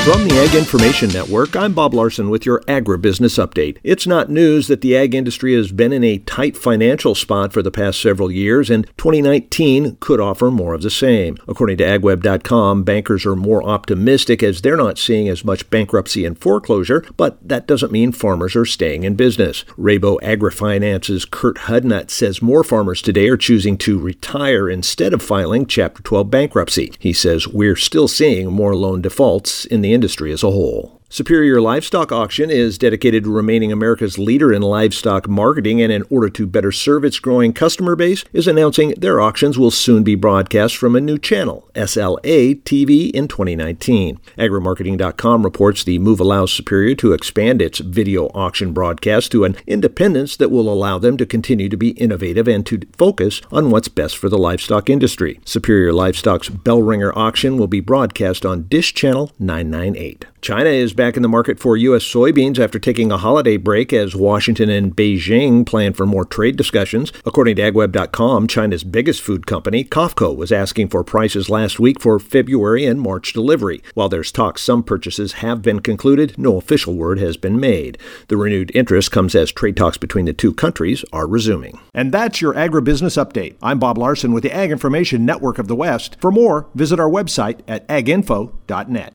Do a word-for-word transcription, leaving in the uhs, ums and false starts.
From the Ag Information Network, I'm Bob Larson with your agribusiness update. It's not news that the ag industry has been in a tight financial spot for the past several years, and twenty nineteen could offer more of the same. According to ag web dot com, bankers are more optimistic as they're not seeing as much bankruptcy and foreclosure, but that doesn't mean farmers are staying in business. Rabo AgriFinance's Kurt Hudnut says more farmers today are choosing to retire instead of filing Chapter twelve bankruptcy. He says we're still seeing more loan defaults in the industry as a whole. Superior Livestock Auction is dedicated to remaining America's leader in livestock marketing, and in order to better serve its growing customer base, is announcing their auctions will soon be broadcast from a new channel, S L A T V, in twenty nineteen. Agri Marketing dot com reports the move allows Superior to expand its video auction broadcast to an independence that will allow them to continue to be innovative and to focus on what's best for the livestock industry. Superior Livestock's Bell Ringer auction will be broadcast on Dish Channel nine ninety-eight. China is back in the market for U S soybeans after taking a holiday break as Washington and Beijing plan for more trade discussions. According to ag web dot com, China's biggest food company, COFCO, was asking for prices last week for February and March delivery. While there's talk some purchases have been concluded, no official word has been made. The renewed interest comes as trade talks between the two countries are resuming. And that's your agribusiness update. I'm Bob Larson with the Ag Information Network of the West. For more, visit our website at ag info dot net.